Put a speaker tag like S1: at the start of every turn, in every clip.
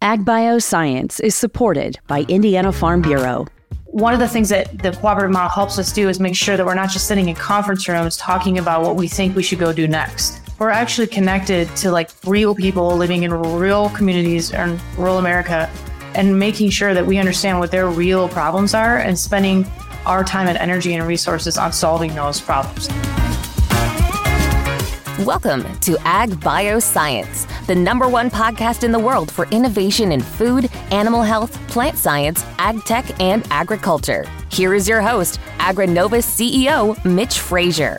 S1: AgBio Science is supported by Indiana Farm Bureau.
S2: One of the things that the cooperative model helps us do is make sure that we're not just sitting in conference rooms talking about what we think we should go do next. We're actually connected to real people living in real communities in rural America and making sure that we understand what their real problems are and spending our time and energy and resources on solving those problems.
S3: Welcome to AgBio Science, the #1 podcast in the world for innovation in food, animal health, plant science, ag tech, and agriculture. Here is your host, AgriNova's CEO, Mitch Frazier.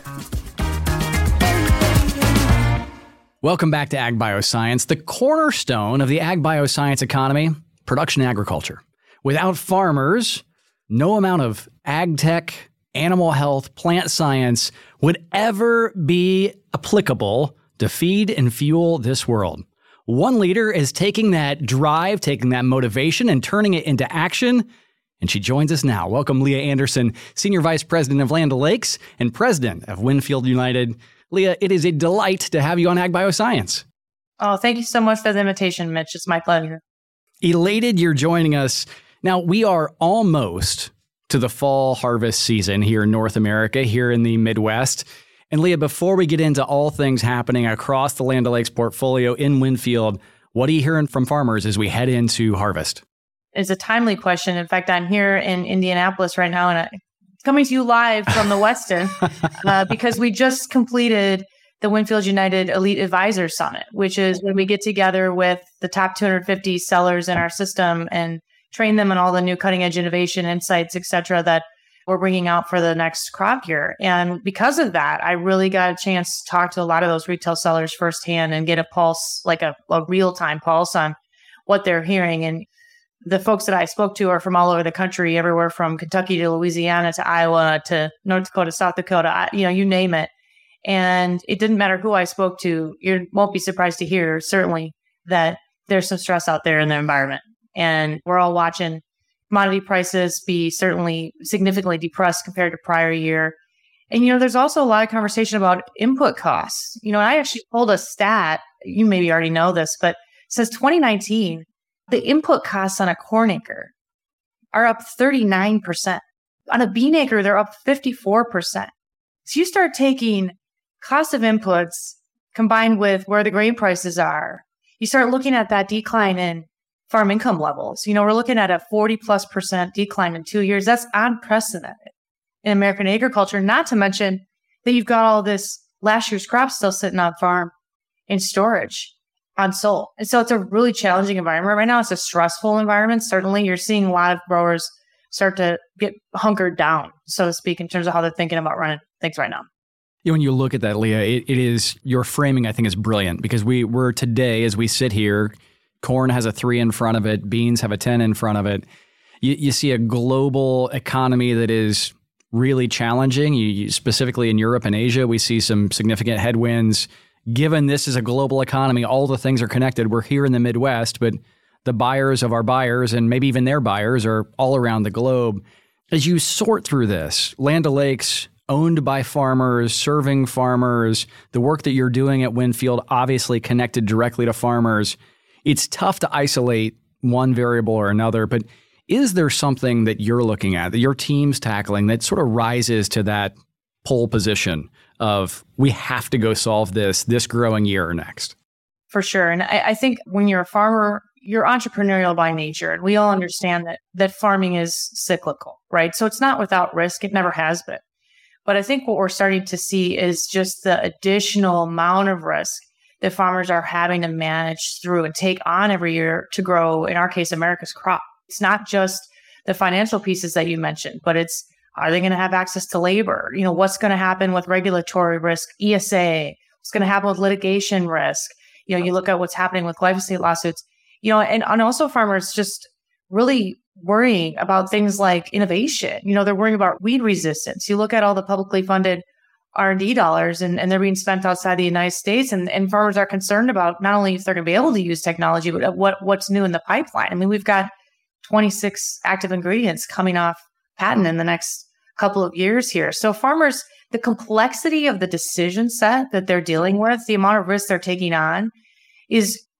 S4: Welcome back to AgBio Science, the cornerstone of the AgBio Science economy, production agriculture. Without farmers, no amount of ag tech, animal health, plant science would ever be applicable to feed and fuel this world. One leader is taking that drive, taking that motivation, and turning it into action. And she joins us now. Welcome, Leah Anderson, Senior Vice President of Land O'Lakes and President of Winfield United. Leah, it is a delight to have you on AgBio Science.
S2: Oh, thank you so much for the invitation, Mitch. It's my pleasure.
S4: Elated you're joining us. Now, we are almost to the fall harvest season here in North America, here in the Midwest. And Leah, before we get into all things happening across the Land O'Lakes portfolio in Winfield, what are you hearing from farmers as we head into harvest?
S2: It's a timely question. In fact, I'm here in Indianapolis right now, and I'm coming to you live from the Westin because we just completed the Winfield United Elite Advisor Summit, which is when we get together with the top 250 sellers in our system and train them on all the new cutting edge innovation, insights, et cetera, that we're bringing out for the next crop year. And because of that, I really got a chance to talk to a lot of those retail sellers firsthand and get a pulse, like a real-time pulse on what they're hearing. And the folks that I spoke to are from all over the country, everywhere from Kentucky to Louisiana to Iowa to North Dakota, South Dakota, you name it. And it didn't matter who I spoke to. You won't be surprised to hear, certainly, that there's some stress out there in the environment. And we're all watching commodity prices be certainly significantly depressed compared to prior year. And, there's also a lot of conversation about input costs. I actually pulled a stat, you maybe already know this, but it says 2019, the input costs on a corn acre are up 39%. On a bean acre, they're up 54%. So you start taking cost of inputs combined with where the grain prices are, you start looking at that decline in farm income levels. We're looking at a 40+% decline in 2 years. That's unprecedented in American agriculture, not to mention that you've got all this last year's crop still sitting on farm in storage unsold. And so it's a really challenging environment right now. It's a stressful environment. Certainly you're seeing a lot of growers start to get hunkered down, so to speak, in terms of how they're thinking about running things right now.
S4: When you look at that, Leah, it is, your framing, I think, is brilliant because we're today, as we sit here, corn has a 3 in front of it. Beans have a 10 in front of it. You see a global economy that is really challenging. You specifically in Europe and Asia, we see some significant headwinds. Given this is a global economy, all the things are connected. We're here in the Midwest, but the buyers of our buyers and maybe even their buyers are all around the globe. As you sort through this, Land O'Lakes, owned by farmers, serving farmers, the work that you're doing at Winfield, obviously connected directly to farmers. It's tough to isolate one variable or another, but is there something that you're looking at, that your team's tackling, that sort of rises to that pole position of we have to go solve this growing year or next?
S2: For sure. And I think when you're a farmer, you're entrepreneurial by nature. And we all understand that farming is cyclical, right? So it's not without risk. It never has been. But I think what we're starting to see is just the additional amount of risk that farmers are having to manage through and take on every year to grow, in our case, America's crop. It's not just the financial pieces that you mentioned, but it's, are they going to have access to labor? What's going to happen with regulatory risk, ESA? What's going to happen with litigation risk? You look at what's happening with glyphosate lawsuits, and also farmers just really worrying about things like innovation. They're worrying about weed resistance. You look at all the publicly funded R&D dollars and they're being spent outside the United States. And farmers are concerned about not only if they're going to be able to use technology, but what's new in the pipeline. I mean, we've got 26 active ingredients coming off patent in the next couple of years here. So farmers, the complexity of the decision set that they're dealing with, the amount of risk they're taking on is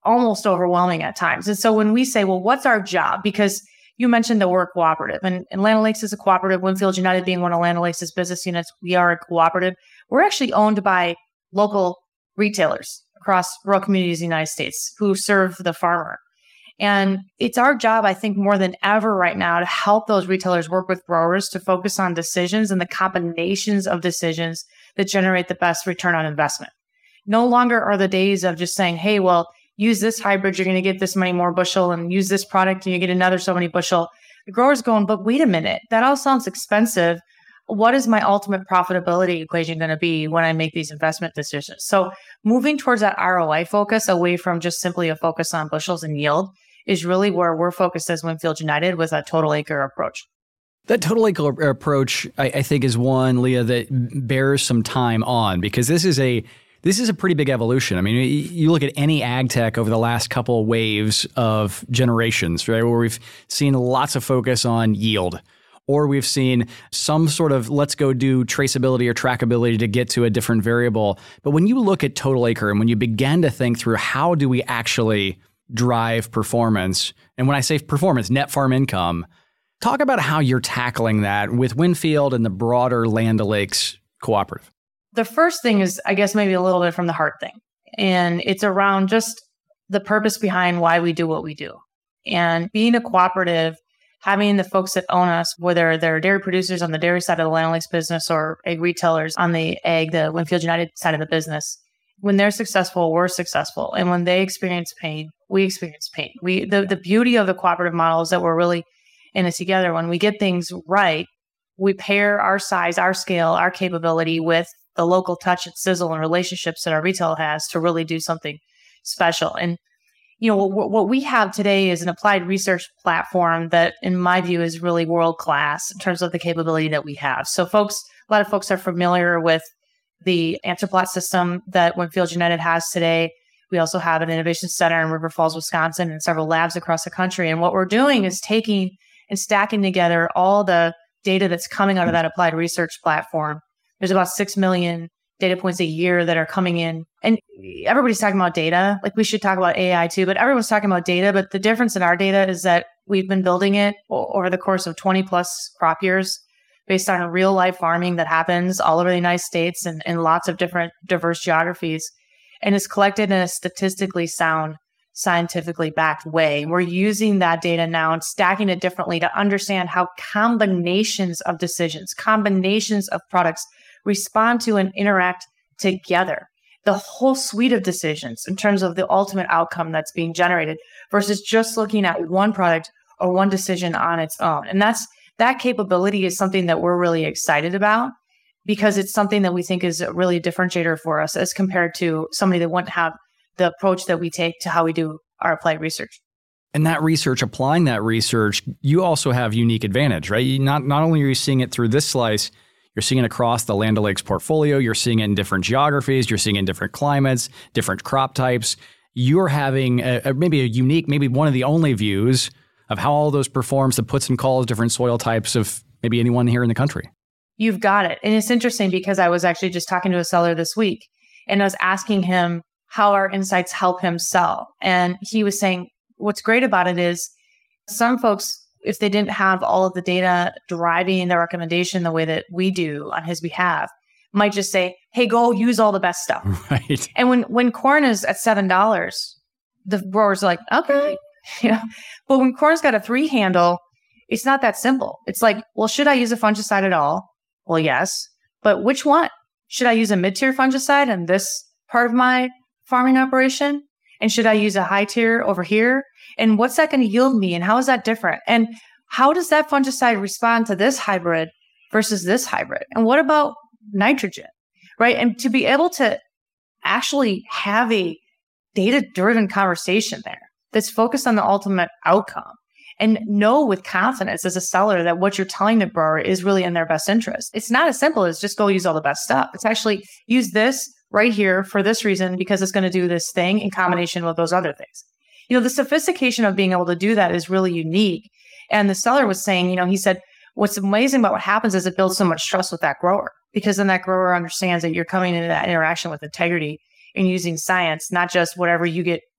S2: almost overwhelming at times. And so when we say, well, what's our job? Because you mentioned that we're a cooperative, and Land O'Lakes is a cooperative. Winfield United being one of Land O'Lakes' business units, we are a cooperative. We're actually owned by local retailers across rural communities in the United States who serve the farmer. And it's our job, I think, more than ever right now to help those retailers work with growers to focus on decisions and the combinations of decisions that generate the best return on investment. No longer are the days of just saying, hey, well, use this hybrid, you're going to get this many more bushel, and use this product and you get another so many bushel. The grower's going, but wait a minute, that all sounds expensive. What is my ultimate profitability equation going to be when I make these investment decisions? So moving towards that ROI focus away from just simply a focus on bushels and yield is really where we're focused as Winfield United with a total acre approach.
S4: That total acre approach, I think, is one, Leah, that bears some time on, because this is a pretty big evolution. I mean, you look at any ag tech over the last couple of waves of generations, right, where we've seen lots of focus on yield, or we've seen some sort of let's go do traceability or trackability to get to a different variable. But when you look at total acre and when you begin to think through how do we actually drive performance, and when I say performance, net farm income, talk about how you're tackling that with Winfield and the broader Land O'Lakes cooperative.
S2: The first thing is, I guess, maybe a little bit from the heart thing. And it's around just the purpose behind why we do what we do. And being a cooperative, having the folks that own us, whether they're dairy producers on the dairy side of the Land O'Lakes business or egg retailers on the Winfield United side of the business, when they're successful, we're successful. And when they experience pain, we experience pain. The beauty of the cooperative model is that we're really in it together. When we get things right, we pair our size, our scale, our capability with the local touch and sizzle and relationships that our retail has to really do something special. And, you know, what we have today is an applied research platform that, in my view, is really world-class in terms of the capability that we have. So a lot of folks are familiar with the AnswerPlot system that Winfield United has today. We also have an innovation center in River Falls, Wisconsin, and several labs across the country. And what we're doing is taking and stacking together all the data that's coming out of that applied research platform. There's about 6 million data points a year that are coming in. And everybody's talking about data. Like, we should talk about AI too, but everyone's talking about data. But the difference in our data is that we've been building it over the course of 20 plus crop years based on real life farming that happens all over the United States and in lots of different diverse geographies. And it's collected in a statistically sound, scientifically backed way. We're using that data now and stacking it differently to understand how combinations of decisions, combinations of products respond to and interact together. The whole suite of decisions in terms of the ultimate outcome that's being generated versus just looking at one product or one decision on its own. And that capability is something that we're really excited about because it's something that we think is really a differentiator for us as compared to somebody that wouldn't have the approach that we take to how we do our applied research.
S4: And that research, applying that research, you also have unique advantage, right? Not only are you seeing it through this slice, you're seeing it across the Land O'Lakes portfolio. You're seeing it in different geographies. You're seeing it in different climates, different crop types. You're having maybe a unique, maybe one of the only views of how all those performs, the puts and calls, different soil types of maybe anyone here in the country.
S2: You've got it. And it's interesting because I was actually just talking to a seller this week and I was asking him how our insights help him sell. And he was saying, what's great about it is some folks, if they didn't have all of the data driving their recommendation the way that we do on his behalf, might just say, hey, go use all the best stuff.
S4: Right.
S2: And when corn is at $7, the growers are like, okay. Yeah. But when corn's got a 3 handle, it's not that simple. It's like, well, should I use a fungicide at all? Well, yes. But which one? Should I use a mid-tier fungicide in this part of my farming operation? And should I use a high tier over here? And what's that going to yield me? And how is that different? And how does that fungicide respond to this hybrid versus this hybrid? And what about nitrogen, right? And to be able to actually have a data-driven conversation there that's focused on the ultimate outcome and know with confidence as a seller that what you're telling the grower is really in their best interest. It's not as simple as just go use all the best stuff. It's actually use this right here for this reason because it's going to do this thing in combination with those other things. You know, the sophistication of being able to do that is really unique. And the seller was saying, you know, he said, what's amazing about what happens is it builds so much trust with that grower because then that grower understands that you're coming into that interaction with integrity and using science, not just whatever you get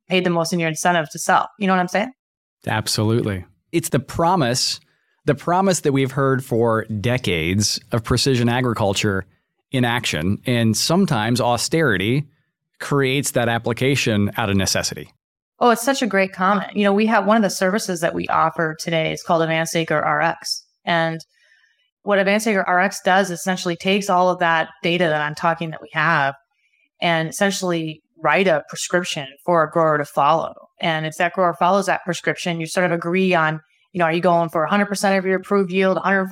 S2: paid the most in your incentive to sell. You know what I'm saying?
S4: Absolutely. It's the promise that we've heard for decades of precision agriculture in action. And sometimes austerity creates that application out of necessity.
S2: Oh, it's such a great comment. We have one of the services that we offer today is called Advanced Acre RX. And what Advanced Acre RX does essentially takes all of that data that I'm talking that we have and essentially write a prescription for a grower to follow. And if that grower follows that prescription, you sort of agree on, are you going for 100% of your approved yield, 105%,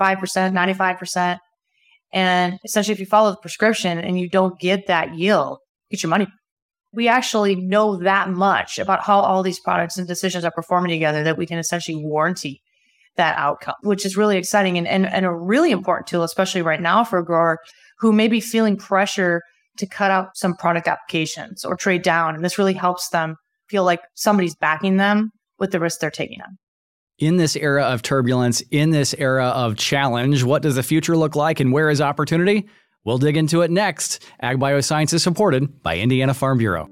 S2: 95%? And essentially, if you follow the prescription and you don't get that yield, get your money back. We actually know that much about how all these products and decisions are performing together that we can essentially warranty that outcome, which is really exciting and a really important tool, especially right now for a grower who may be feeling pressure to cut out some product applications or trade down. And this really helps them feel like somebody's backing them with the risk they're taking on.
S4: In this era of turbulence, in this era of challenge, what does the future look like and where is opportunity? We'll dig into it next. Ag Bioscience is supported by Indiana Farm Bureau.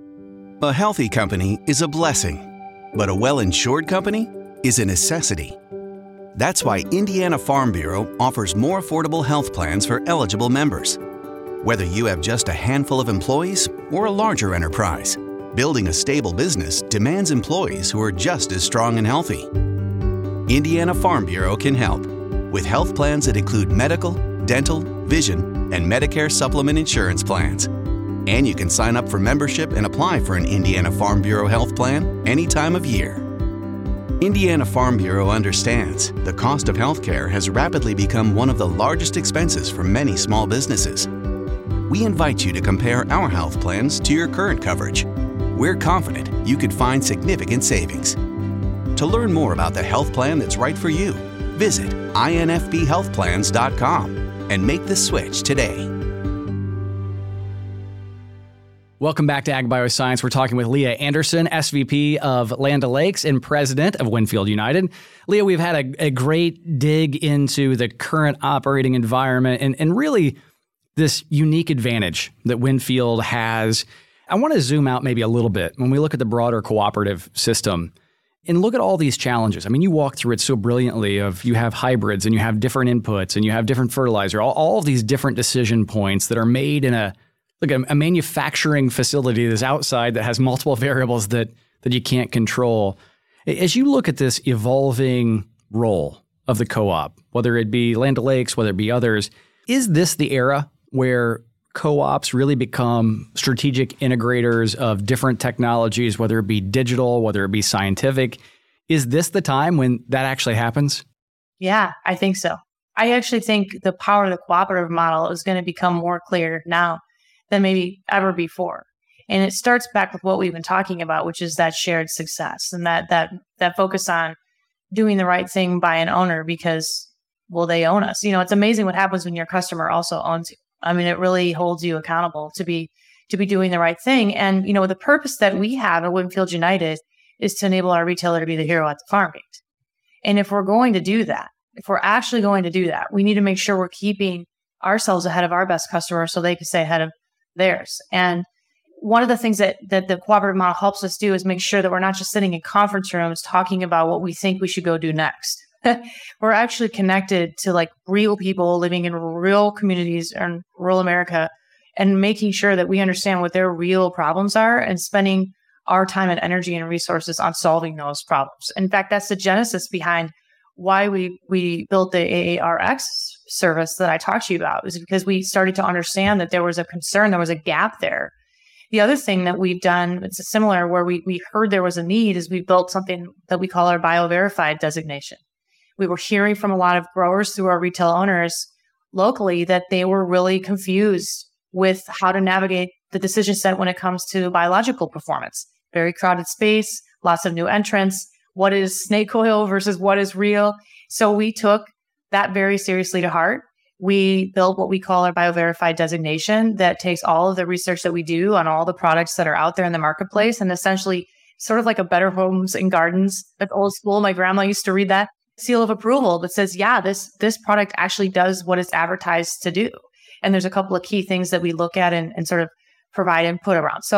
S5: A healthy company is a blessing, but a well-insured company is a necessity. That's why Indiana Farm Bureau offers more affordable health plans for eligible members. Whether you have just a handful of employees or a larger enterprise, building a stable business demands employees who are just as strong and healthy. Indiana Farm Bureau can help with health plans that include medical, dental, vision, and Medicare supplement insurance plans. And you can sign up for membership and apply for an Indiana Farm Bureau health plan any time of year. Indiana Farm Bureau understands the cost of healthcare has rapidly become one of the largest expenses for many small businesses. We invite you to compare our health plans to your current coverage. We're confident you could find significant savings. To learn more about the health plan that's right for you, visit infbhealthplans.com and make the switch today.
S4: Welcome back to Ag Bioscience. We're talking with Leah Anderson, SVP of Land O'Lakes and President of Winfield United. Leah, we've had a great dig into the current operating environment and really this unique advantage that Winfield has. I want to zoom out maybe a little bit when we look at the broader cooperative system and look at all these challenges. I mean, you walk through it so brilliantly of you have hybrids and you have different inputs and you have different fertilizer, all of these different decision points that are made in a manufacturing facility that's outside that has multiple variables that you can't control. As you look at this evolving role of the co-op, whether it be Land O'Lakes, whether it be others, is this the era where co-ops really become strategic integrators of different technologies, whether it be digital, whether it be scientific? Is this the time when that actually happens?
S2: Yeah, I think so. I actually think the power of the cooperative model is going to become more clear now than maybe ever before. And it starts back with what we've been talking about, which is that shared success and that focus on doing the right thing by an owner because, well, they own us. It's amazing what happens when your customer also owns you. I mean, it really holds you accountable to be doing the right thing. And, the purpose that we have at Winfield United is to enable our retailer to be the hero at the farm gate. And if we're going to do that, if we're actually going to do that, we need to make sure we're keeping ourselves ahead of our best customers so they can stay ahead of theirs. And one of the things that the cooperative model helps us do is make sure that we're not just sitting in conference rooms talking about what we think we should go do next. We're actually connected to real people living in real communities in rural America and making sure that we understand what their real problems are and spending our time and energy and resources on solving those problems. In fact, that's the genesis behind why we built the AARX service that I talked to you about, is because we started to understand that there was a concern, there was a gap there. The other thing that we've done, it's similar, where we heard there was a need, is we built something that we call our BioVerified designation. We were hearing from a lot of growers through our retail owners locally that they were really confused with how to navigate the decision set when it comes to biological performance. Very crowded space, lots of new entrants. What is snake oil versus what is real? So we took that very seriously to heart. We built what we call our BioVerified designation that takes all of the research that we do on all the products that are out there in the marketplace and essentially sort of like a Better Homes and Gardens, that's old school. My grandma used to read that seal of approval that says, yeah, this product actually does what it's advertised to do. And there's a couple of key things that we look at and sort of provide input around. So,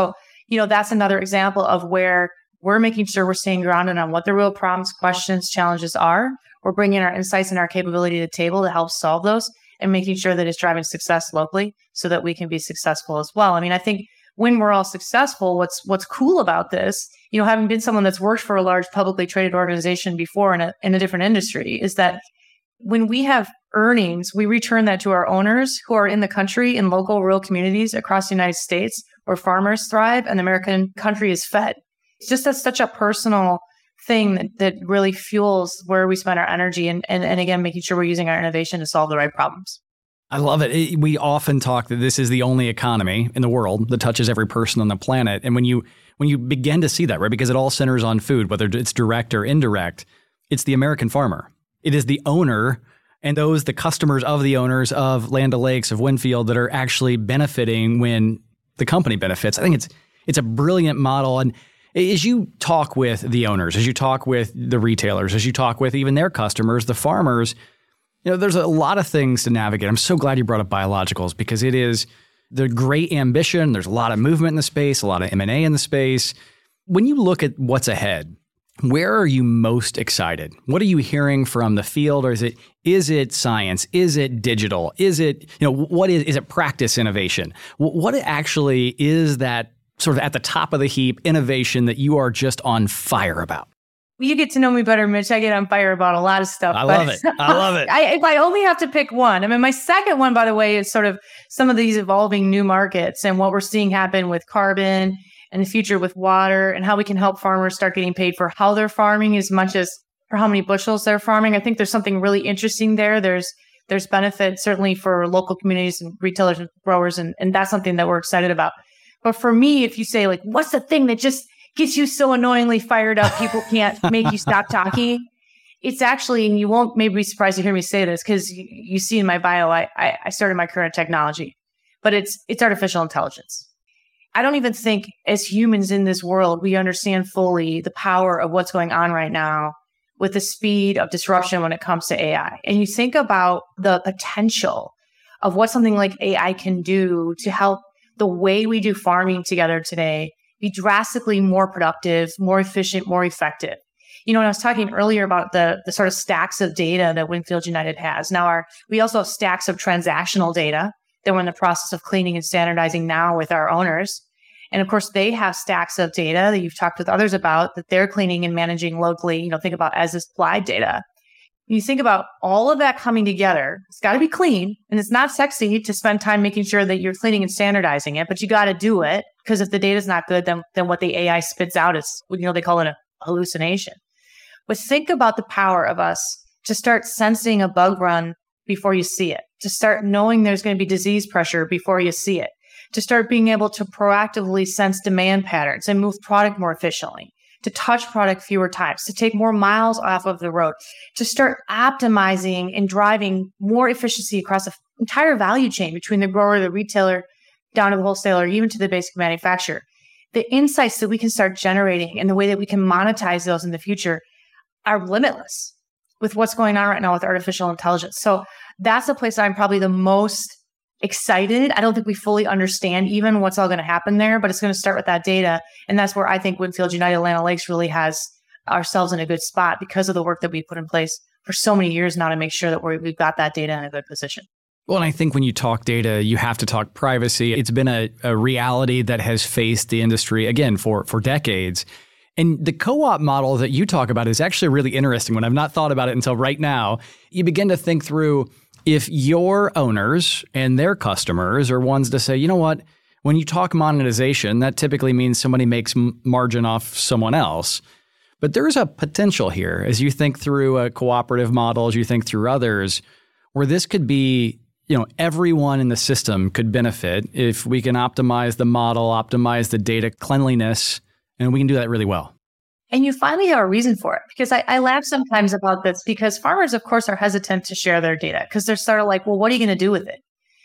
S2: that's another example of where we're making sure we're staying grounded on what the real problems, questions, challenges are. We're bringing our insights and our capability to the table to help solve those and making sure that it's driving success locally so that we can be successful as well. I mean, I think when we're all successful, what's cool about this, having been someone that's worked for a large publicly traded organization before in a different industry, is that when we have earnings, we return that to our owners who are in the country, in local rural communities across the United States where farmers thrive and the American country is fed. It's just such a personal thing that really fuels where we spend our energy and again, making sure we're using our innovation to solve the right problems.
S4: I love it. We often talk that this is the only economy in the world that touches every person on the planet. And when you begin to see that, right, because it all centers on food, whether it's direct or indirect, it's the American farmer. It is the owner and the customers of the owners of Land O'Lakes, of Winfield, that are actually benefiting when the company benefits. I think it's a brilliant model. And as you talk with the owners, as you talk with the retailers, as you talk with even their customers, the farmers, there's a lot of things to navigate. I'm so glad you brought up biologicals because it is the great ambition. There's a lot of movement in the space, a lot of M&A in the space. When you look at what's ahead, where are you most excited? What are you hearing from the field? Or is it science? Is it digital? Is it, is it practice innovation? What actually is that sort of at the top of the heap innovation that you are just on fire about?
S2: You get to know me better, Mitch. I get on fire about a lot of stuff.
S4: I love it.
S2: If I only have to pick one, my second one, by the way, is sort of some of these evolving new markets and what we're seeing happen with carbon and the future with water and how we can help farmers start getting paid for how they're farming as much as for how many bushels they're farming. I think there's something really interesting there. There's benefit certainly for local communities and retailers and growers, and that's something that we're excited about. But for me, if you say, like, what's the thing that just gets you so annoyingly fired up, people can't make you stop talking? It's actually, and you won't maybe be surprised to hear me say this, because you see in my bio, I started my career in technology, but it's artificial intelligence. I don't even think as humans in this world, we understand fully the power of what's going on right now with the speed of disruption when it comes to AI. And you think about the potential of what something like AI can do to help the way we do farming together today be drastically more productive, more efficient, more effective. When I was talking earlier about the sort of stacks of data that Winfield United has. Now, we also have stacks of transactional data that we're in the process of cleaning and standardizing now with our owners. And of course, they have stacks of data that you've talked with others about that they're cleaning and managing locally. Think about as applied data. You think about all of that coming together. It's got to be clean, and it's not sexy to spend time making sure that you're cleaning and standardizing it, but you got to do it, because if the data is not good, then what the AI spits out is, they call it a hallucination. But think about the power of us to start sensing a bug run before you see it, to start knowing there's going to be disease pressure before you see it, to start being able to proactively sense demand patterns and move product more efficiently, to touch product fewer times, to take more miles off of the road, to start optimizing and driving more efficiency across the entire value chain between the grower, the retailer, down to the wholesaler, even to the basic manufacturer. The insights that we can start generating and the way that we can monetize those in the future are limitless with what's going on right now with artificial intelligence. So that's the place I'm probably the most excited. I don't think we fully understand even what's all going to happen there, but it's going to start with that data. And that's where I think Winfield United Land O'Lakes really has ourselves in a good spot because of the work that we put in place for so many years now to make sure that we've got that data in a good position.
S4: Well, and I think when you talk data, you have to talk privacy. It's been a reality that has faced the industry, again, for decades. And the co-op model that you talk about is actually a really interesting one. I've not thought about it until right now. You begin to think through, if your owners and their customers are ones to say, you know what, when you talk monetization, that typically means somebody makes margin off someone else. But there's a potential here as you think through a cooperative model, as you think through others, where this could be, everyone in the system could benefit if we can optimize the model, optimize the data cleanliness, and we can do that really well.
S2: And you finally have a reason for it, because I laugh sometimes about this, because farmers, of course, are hesitant to share their data because they're sort of like, well, what are you going to do with it?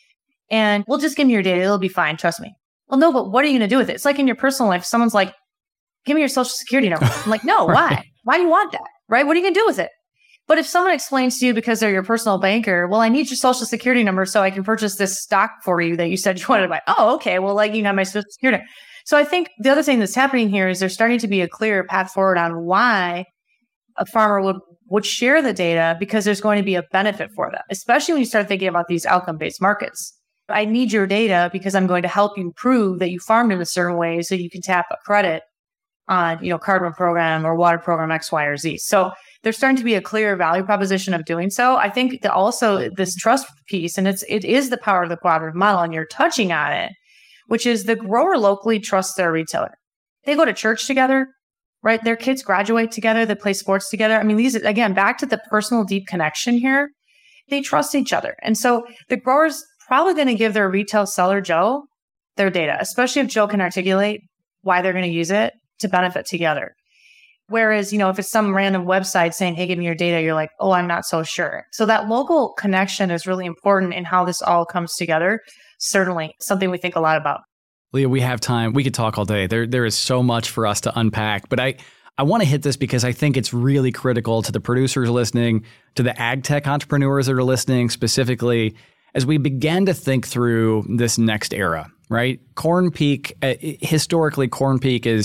S2: And well, just give me your data. It'll be fine. Trust me. Well, no, but what are you going to do with it? It's like in your personal life, someone's like, give me your social security number. I'm like, no, why? Why do you want that? Right? What are you going to do with it? But if someone explains to you because they're your personal banker, well, I need your social security number so I can purchase this stock for you that you said you wanted to buy. Oh, okay. Well, you have my social security number. So I think the other thing that's happening here is there's starting to be a clear path forward on why a farmer would share the data, because there's going to be a benefit for them, especially when you start thinking about these outcome-based markets. I need your data because I'm going to help you prove that you farmed in a certain way so you can tap a credit on, carbon program or water program X, Y, or Z. So there's starting to be a clear value proposition of doing so. I think that also this trust piece, and it is the power of the cooperative model, and you're touching on it, which is the grower locally trusts their retailer. They go to church together, right? Their kids graduate together. They play sports together. I mean, these, again, back to the personal deep connection here, they trust each other. And so the grower's probably going to give their retail seller, Joe, their data, especially if Joe can articulate why they're going to use it to benefit together. Whereas, if it's some random website saying, hey, give me your data, you're like, oh, I'm not so sure. So that local connection is really important in how this all comes together. Certainly something we think a lot about.
S4: Leah, we have time. We could talk all day. There is so much for us to unpack, but I want to hit this because I think it's really critical to the producers listening, to the ag tech entrepreneurs that are listening specifically, as we begin to think through this next era, right? Corn peak, historically, corn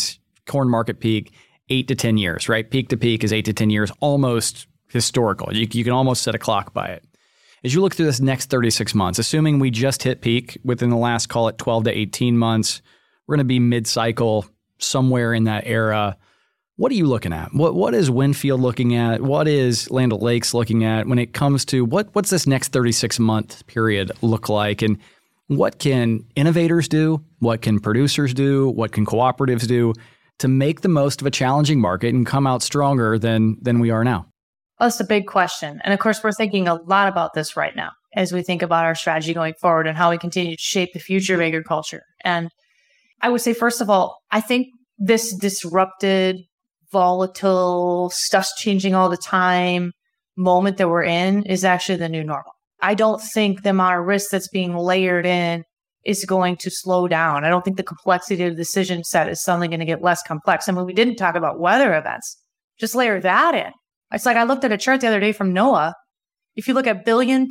S4: market peak, 8 to 10 years, right? Peak to peak is 8 to 10 years, almost historical. You can almost set a clock by it. As you look through this next 36 months, assuming we just hit peak within the last, call it 12 to 18 months, we're going to be mid-cycle somewhere in that era. What are you looking at? What is Winfield looking at? What is Land O'Lakes looking at when it comes to what's this next 36-month period look like? And what can innovators do? What can producers do? What can cooperatives do to make the most of a challenging market and come out stronger than we are now?
S2: Well, that's a big question. And of course, we're thinking a lot about this right now as we think about our strategy going forward and how we continue to shape the future of agriculture. And I would say, first of all, I think this disrupted, volatile, stuff's changing all the time moment that we're in is actually the new normal. I don't think the amount of risk that's being layered in is going to slow down. I don't think the complexity of the decision set is suddenly going to get less complex. I mean, we didn't talk about weather events. Just layer that in. It's like I looked at a chart the other day from NOAA. If you look at $1 billion+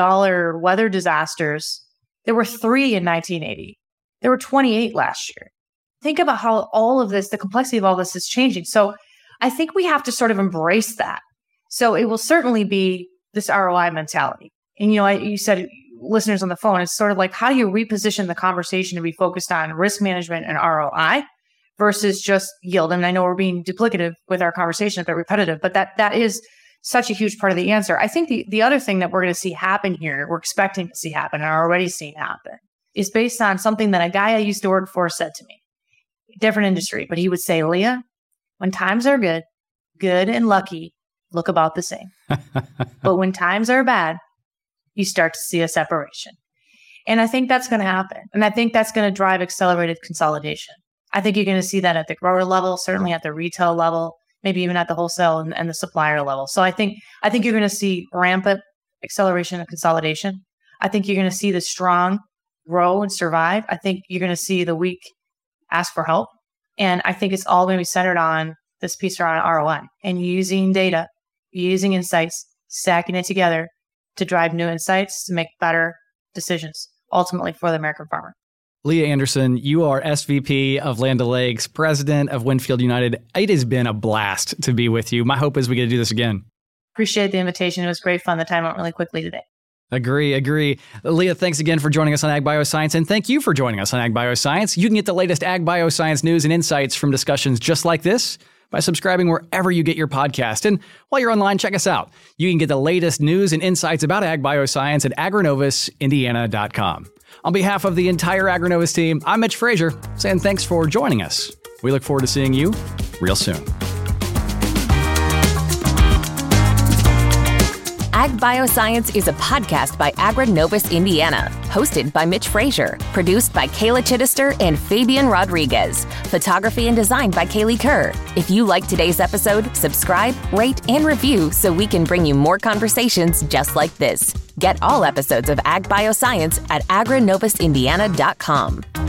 S2: weather disasters, there were 3 in 1980. There were 28 last year. Think about how all of this, the complexity of all this is changing. So I think we have to sort of embrace that. So it will certainly be this ROI mentality. And, you said listeners on the phone, it's sort of like, how do you reposition the conversation to be focused on risk management and ROI versus just yield? And I know we're being duplicative with our conversation, a bit repetitive, but that is such a huge part of the answer. I think the other thing that we're going to see happen here, we're expecting to see happen and are already seeing happen, is based on something that a guy I used to work for said to me. Different industry, but he would say, Leah, when times are good and lucky look about the same. But when times are bad, you start to see a separation. And I think that's going to happen. And I think that's going to drive accelerated consolidation. I think you're going to see that at the grower level, certainly at the retail level, maybe even at the wholesale and the supplier level. So I think you're going to see rampant acceleration and consolidation. I think you're going to see the strong grow and survive. I think you're going to see the weak ask for help. And I think it's all going to be centered on this piece around ROI and using data, using insights, stacking it together to drive new insights to make better decisions, ultimately for the American farmer.
S4: Leah Anderson, you are SVP of Land O'Lakes, president of Winfield United. It has been a blast to be with you. My hope is we get to do this again.
S2: Appreciate the invitation. It was great fun. The time went really quickly today.
S4: Agree. Leah, thanks again for joining us on Ag Bioscience, and thank you for joining us on Ag Bioscience. You can get the latest Ag Bioscience news and insights from discussions just like this by subscribing wherever you get your podcast. And while you're online, check us out. You can get the latest news and insights about Ag Bioscience at agrinovusindiana.com. On behalf of the entire Agrinovus team, I'm Mitch Frazier, saying thanks for joining us. We look forward to seeing you real soon.
S3: Ag Bioscience is a podcast by Agrinovus Indiana, hosted by Mitch Frazier, produced by Kayla Chittister and Fabian Rodriguez, photography and design by Kaylee Kerr. If you like today's episode, subscribe, rate, and review so we can bring you more conversations just like this. Get all episodes of Ag Bioscience at agrinovusindiana.com.